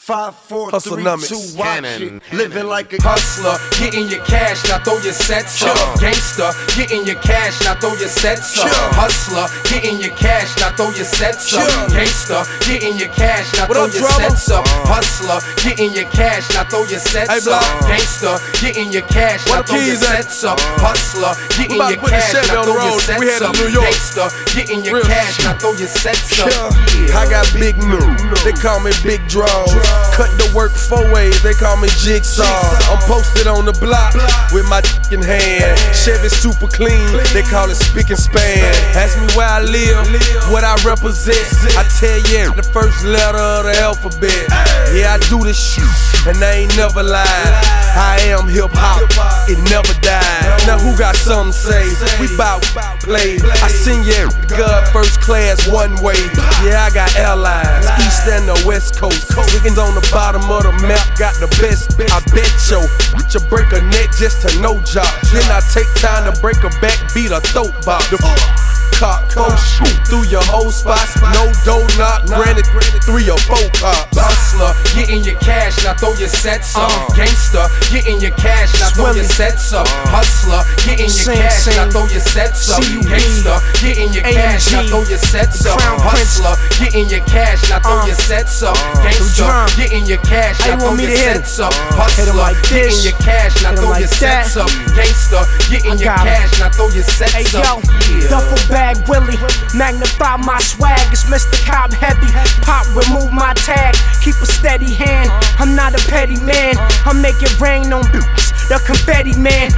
5, 4, Hustle 3, numbers. 2, watch it. Living like a hustler, getting your cash, now throw your sets up. Gangster, getting your cash, now throw your sets up. Hustler, getting your cash, now throw your sets up. Gangster, getting your cash, now throw your sets up. Hustler, getting your cash, now throw your sets up. Gangster, getting your cash, now throw your sets up. Hustler, getting your cash, now throw your sets up. Gangster, getting your cash, now throw your sets up. I got big news, they call me Big Draws. Cut the work 4 ways, they call me Jigsaw. I'm posted on the block with my in hand. Chevy super clean, they call it spick and span. Ask me where I live, what I represent. I tell you the first letter of the alphabet. Yeah, I do this shit, and I ain't never lied. I am hip hop, it never died. Now who got something to say? We bout play. I send you God first class one way. Yeah, I got airlines, east and the west coast. Niggas on the bottom of the map got the best. I bet you break a neck just to no job. Then I take time to break a back, beat a throat box. Cop, shoot through your whole spots. No dough knock, granted 3 or 4 cops. Hustler, getting your cash, now throw your sets up. Gangster, getting your cash, now throw your sets up. Hustler, getting your cash, now throw your sets up. Gangster, getting your cash, now throw your sets up. Hustler, getting your cash, now throw your sets up. Gangster, getting your cash, now throw your sets up. Hustler, getting your cash, now throw your sets up. Gangster, getting your cash, now throw your sets up. Duffel bag Willie, magnify my swag, it's Mr. Cobb heavy. Pop, remove my tag, keep a steady hand. I'm not a petty man, I make it rain on the confetti man.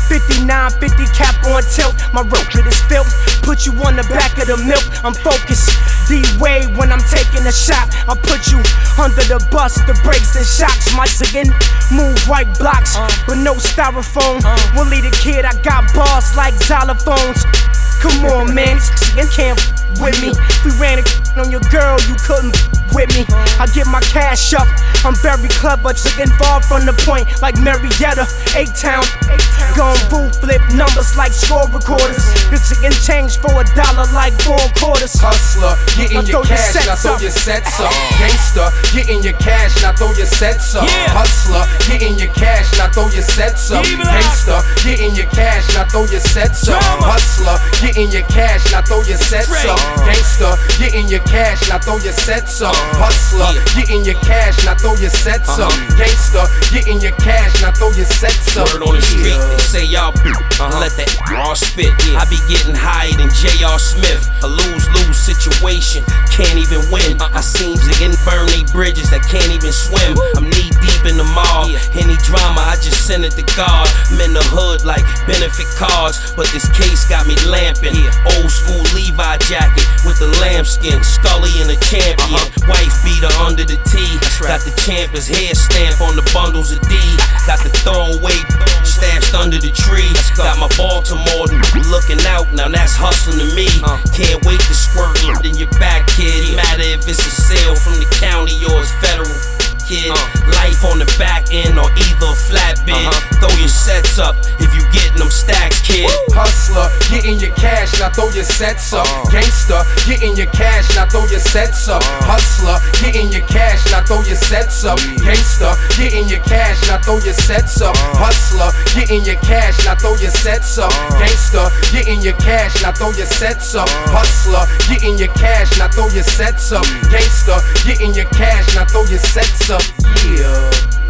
5950 cap on tilt, my rope it is filled. Put you on the back of the milk, I'm focused. D-Wade when I'm taking a shot, I'll put you under the bus, the brakes and shocks. My skin move white blocks, but no styrofoam. Willie the Kid, I got bars like xylophones. Come on, man, you can't with me. We ran it on your girl, you couldn't with me. I get my cash up, I'm very clever, just involved from the point like Marietta, 8-Town. Gon' boo flip numbers like score recorders. Cause you can change for $1 like 4 quarters. Hustler, getting your cash, now throw your sets up. Gangster, getting your cash, now throw your sets up. Hustler, getting your cash, now throw your sets up. Gangster, getting your cash, now throw your sets up. Hustler, getting your cash, now throw your sets up. Gangster, getting your cash, now throw your sets up. Hustler, getting your cash, now throw your sets up. Gangster, getting your cash, now throw your sets up. Word on the street, they say y'all let that raw spit. I be getting higher than J.R. Smith. A lose-lose situation, can't even win. I seen niggas burn they bridges that can't even swim. I'm knee-deep in the mall, any drama, I just send it to God. I'm in the hood like benefit cards, but this case got me lamping. Old school Levi jacket with the lambskin, Scully and a champion. Wife beater under the tee, got the champion's hair stamp on the bundles of D. Got the throwaway stashed under the tree. Got my Baltimore looking out, now that's hustling to me. Can't wait to squirt in your back, kid. Matter if it's a sale from the county or it's federal. Kid, life on the back end or either a flatbed. Throw your sets up if you getting them stacks, kid. Hustler, getting your cash, now throw your sets up. Gangster, getting your cash, now throw your sets up. Hustler, getting your cash, now throw your sets up. Gangster, getting your cash, now throw your sets up. Hustler, getting your cash, now throw your sets up. Gangster, getting your cash, now throw your sets up. Hustler, getting your cash, now throw your sets up. Gangster, getting your cash, now throw your sets up. Yeah.